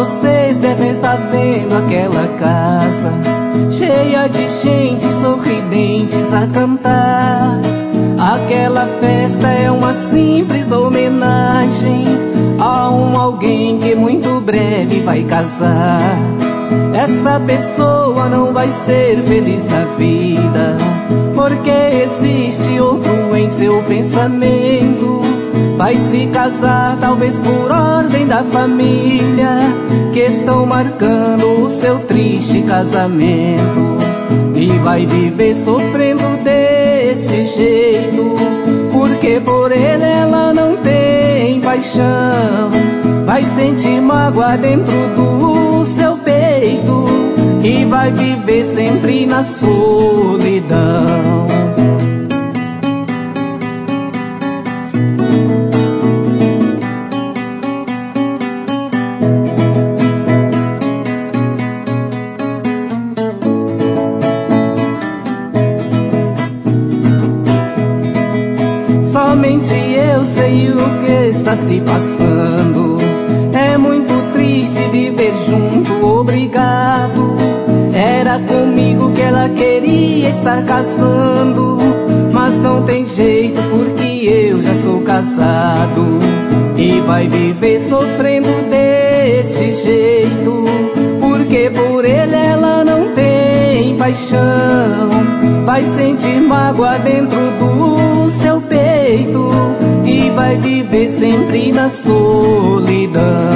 vocês devem estar vendo aquela casa cheia de gente sorridentes a cantar. Aquela festa é uma simples homenagem a alguém que muito breve vai casar. Essa pessoa não vai ser feliz na vida, porque existe outro em seu pensamento. Vai se casar talvez por ordem da família, que estão marcando o seu triste casamento. E vai viver sofrendo desse jeito, porque por ele ela não tem paixão. Vai sentir mágoa dentro do seu peito e vai viver sempre na solidão. Somente eu sei o que está se passando. É muito triste viver junto, obrigado. Era comigo que ela queria estar casando, mas não tem jeito porque eu já sou casado. E vai viver sofrendo desse jeito, porque por ele ela não tem paixão. Vai sentir mágoa dentro do seu peito e vai viver sempre na solidão.